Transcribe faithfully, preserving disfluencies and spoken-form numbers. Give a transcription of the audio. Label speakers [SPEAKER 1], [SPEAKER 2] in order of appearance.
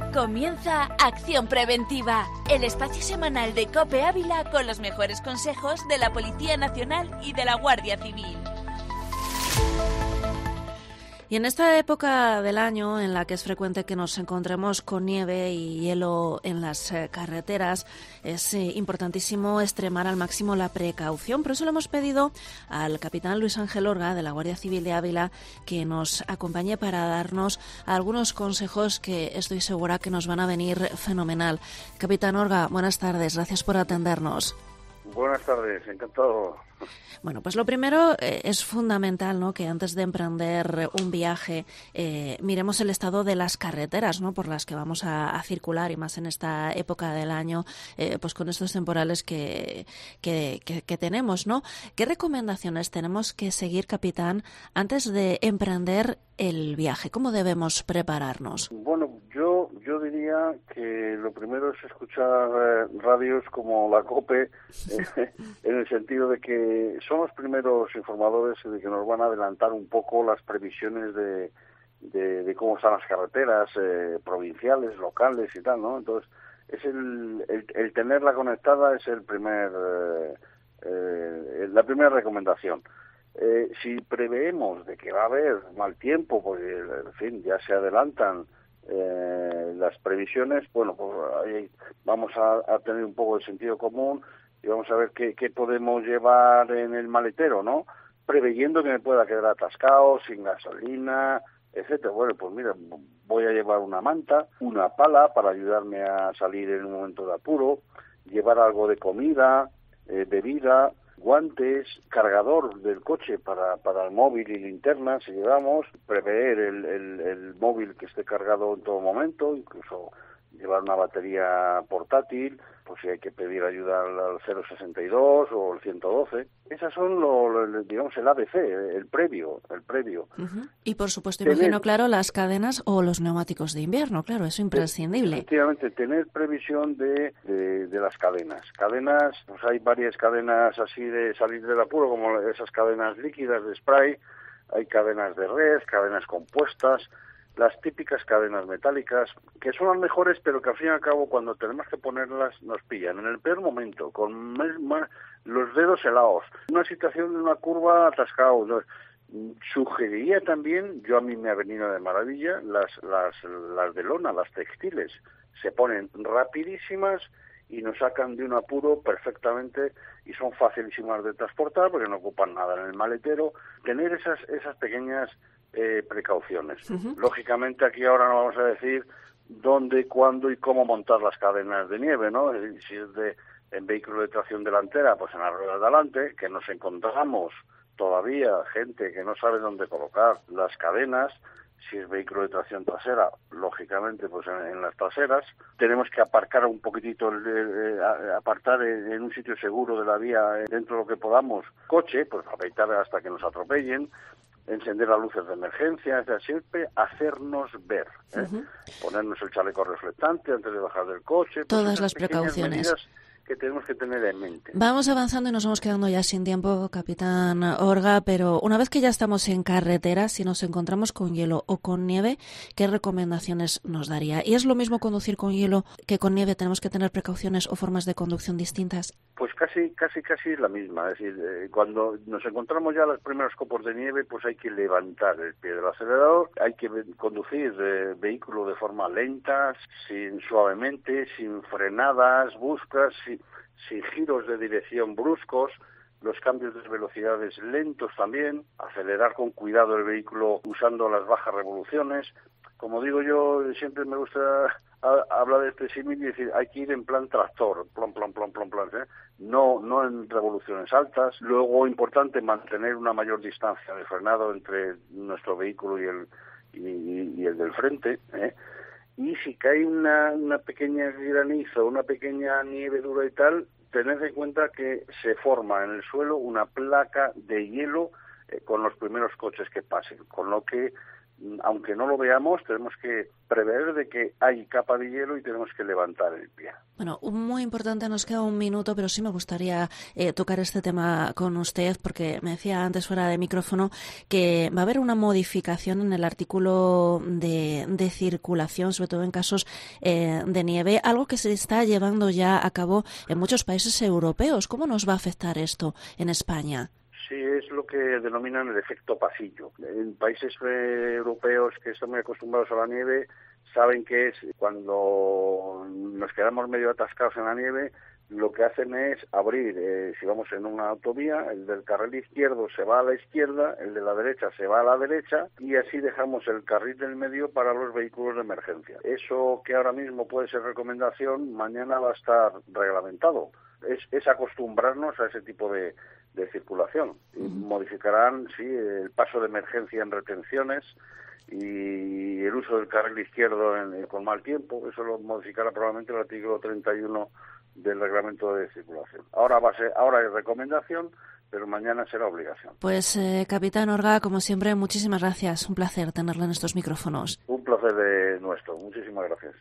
[SPEAKER 1] Comienza Acción Preventiva, el espacio semanal de COPE Ávila con los mejores consejos de la Policía Nacional y de la Guardia Civil.
[SPEAKER 2] Y en esta época del año en la que es frecuente que nos encontremos con nieve y hielo en las eh, carreteras, es eh, importantísimo extremar al máximo la precaución. Por eso le hemos pedido al capitán Luis Ángel Orga, de la Guardia Civil de Ávila, que nos acompañe para darnos algunos consejos que estoy segura que nos van a venir fenomenal. Capitán Orga, buenas tardes, gracias por atendernos.
[SPEAKER 3] Buenas tardes, encantado.
[SPEAKER 2] Bueno, pues lo primero eh, es fundamental, ¿no?, que antes de emprender un viaje eh, miremos el estado de las carreteras, ¿no?, por las que vamos a, a circular, y más en esta época del año, eh, pues con estos temporales que, que, que, que tenemos, ¿no? ¿Qué recomendaciones tenemos que seguir, capitán, antes de emprender el viaje? ¿Cómo debemos prepararnos?
[SPEAKER 3] Bueno, yo yo diría que lo primero es escuchar eh, radios como la COPE, eh, en el sentido de que son los primeros informadores de que nos van a adelantar un poco las previsiones de, de, de cómo están las carreteras eh, provinciales, locales y tal, ¿no? Entonces, es el, el, el tenerla conectada es el primer eh, eh, la primera recomendación. Eh, si preveemos de que va a haber mal tiempo, porque, en fin, ya se adelantan eh, las previsiones, bueno, pues ahí vamos a, a tener un poco de sentido común y vamos a ver qué, qué podemos llevar en el maletero, ¿no? Preveyendo que me pueda quedar atascado, sin gasolina, etcétera. Bueno, pues mira, voy a llevar una manta, una pala para ayudarme a salir en un momento de apuro, llevar algo de comida, eh, bebida, guantes, cargador del coche para, para el móvil y linterna, si llevamos, prever el, el, el móvil que esté cargado en todo momento, incluso llevar una batería portátil, pues si hay que pedir ayuda al cero sesenta y dos o el ciento doce. Esas son, lo, lo, digamos, el A B C, el previo, el previo.
[SPEAKER 2] Uh-huh. Y por supuesto,
[SPEAKER 3] tener,
[SPEAKER 2] imagino, claro, las cadenas o los neumáticos de invierno, claro, eso es imprescindible.
[SPEAKER 3] Efectivamente, tener previsión de, de, de las cadenas. Cadenas, pues hay varias cadenas así de salir del apuro, como esas cadenas líquidas de spray, hay cadenas de red, cadenas compuestas, las típicas cadenas metálicas, que son las mejores, pero que al fin y al cabo cuando tenemos que ponerlas nos pillan en el peor momento, con más, más, los dedos helados, una situación de una curva atascado. ¿No? Sugeriría también, yo a mí me ha venido de maravilla, las, las, las de lona, las textiles, se ponen rapidísimas y nos sacan de un apuro perfectamente y son facilísimas de transportar porque no ocupan nada en el maletero. Tener esas, esas pequeñas Eh, precauciones. Uh-huh. Lógicamente aquí ahora no vamos a decir dónde, cuándo y cómo montar las cadenas de nieve, ¿no? Si es de en vehículo de tracción delantera, pues en las ruedas de adelante, que nos encontramos todavía gente que no sabe dónde colocar las cadenas. Si es vehículo de tracción trasera, lógicamente, pues en, en las traseras. Tenemos que aparcar un poquitito, eh, apartar en, en un sitio seguro de la vía, eh, dentro de lo que podamos, coche, pues afeitar hasta que nos atropellen, encender las luces de emergencia, es decir, siempre hacernos ver, ¿eh? Uh-huh. Ponernos el chaleco reflectante antes de bajar del coche.
[SPEAKER 2] Todas
[SPEAKER 3] pues
[SPEAKER 2] las precauciones
[SPEAKER 3] que tenemos que tener en mente.
[SPEAKER 2] Vamos avanzando y nos vamos quedando ya sin tiempo, capitán Orga, pero una vez que ya estamos en carretera, si nos encontramos con hielo o con nieve, ¿qué recomendaciones nos daría? ¿Y es lo mismo conducir con hielo que con nieve? ¿Tenemos que tener precauciones o formas de conducción distintas?
[SPEAKER 3] Pues casi, casi, casi es la misma. Es decir, eh, cuando nos encontramos ya los primeros copos de nieve, pues hay que levantar el pie del acelerador, hay que conducir el eh, vehículo de forma lenta, sin suavemente, sin frenadas bruscas, sin, sin giros de dirección bruscos, los cambios de velocidades lentos también, acelerar con cuidado el vehículo usando las bajas revoluciones. Como digo yo, siempre me gusta hablar de este símil y decir, hay que ir en plan tractor, plom, plom, plom, plom, plom, ¿eh? no, no en revoluciones altas. Luego, importante, mantener una mayor distancia de frenado entre nuestro vehículo y el, y, y el del frente, ¿eh? Y si cae una, una pequeña granizo, una pequeña nieve dura y tal, tened en cuenta que se forma en el suelo una placa de hielo eh, con los primeros coches que pasen, con lo que aunque no lo veamos, tenemos que prever de que hay capa de hielo y tenemos que levantar el pie.
[SPEAKER 2] Bueno, muy importante, nos queda un minuto, pero sí me gustaría eh, tocar este tema con usted, porque me decía antes fuera de micrófono que va a haber una modificación en el artículo de, de circulación, sobre todo en casos eh, de nieve, algo que se está llevando ya a cabo en muchos países europeos. ¿Cómo nos va a afectar esto en España?
[SPEAKER 3] Sí, es lo que denominan el efecto pasillo. En países eh, europeos que están muy acostumbrados a la nieve, saben que es cuando nos quedamos medio atascados en la nieve, lo que hacen es abrir, eh, si vamos en una autovía, el del carril izquierdo se va a la izquierda, el de la derecha se va a la derecha y así dejamos el carril del medio para los vehículos de emergencia. Eso que ahora mismo puede ser recomendación, mañana va a estar reglamentado. Es, es acostumbrarnos a ese tipo de, de circulación. Y modificarán, sí, el paso de emergencia en retenciones y el uso del carril izquierdo en, con mal tiempo. Eso lo modificará probablemente el artículo treinta y uno del reglamento de circulación. Ahora va a ser, ahora es recomendación, pero mañana será obligación.
[SPEAKER 2] Pues, eh, capitán Orgá, como siempre, muchísimas gracias. Un placer tenerlo en estos micrófonos.
[SPEAKER 3] Un placer de nuestro. Muchísimas gracias.